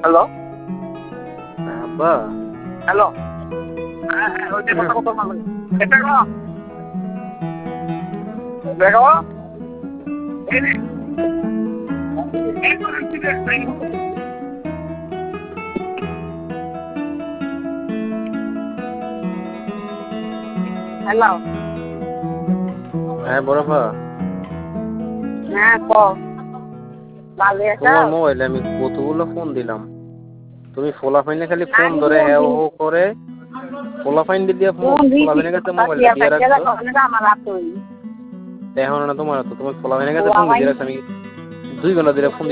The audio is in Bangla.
হ্যালো আব্বা হ্যালো হ্যাঁ হ্যাঁ ওই যে কথা কথা বলুন এটা গো দেখো এই নে এই করে দিতে হ্যালো হ্যাঁ বড়পা হ্যাঁ ক ভালো আছো তোমার মোবাইলে আমি কতগুলো ফোন দিলাম তুমি ফোলাফাইনে খালি ফোন ধরে হ্যাঁ হো করে ফোলাফাইন দিয়ে ফোলাফাইনের কাছে মোবাইলটা দিয়ে রাখছো আমার রাত এখন না তোমার তো তোমার ফোলাফাইনের কাছে ফোন দিয়ে রাখছো আমি 2 ঘন্টা ধরে ফোন